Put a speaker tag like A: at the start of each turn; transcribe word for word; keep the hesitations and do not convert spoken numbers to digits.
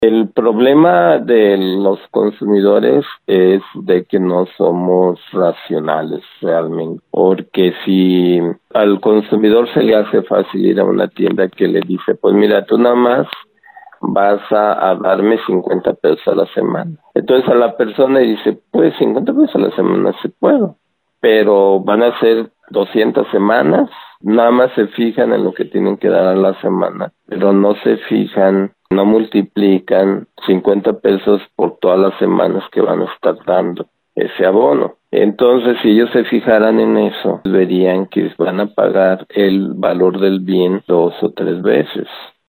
A: El problema de los consumidores es de que no somos racionales realmente, porque si al consumidor se le hace fácil ir a una tienda que le dice, pues mira, tú nada más vas a, a darme cincuenta pesos a la semana. Entonces a la persona dice, pues cincuenta pesos a la semana sí puedo, pero van a ser doscientas semanas, nada más se fijan en lo que tienen que dar a la semana, pero no se fijan, no multiplican cincuenta pesos por todas las semanas que van a estar dando ese abono. Entonces, si ellos se fijaran en eso, verían que van a pagar el valor del bien dos o tres veces.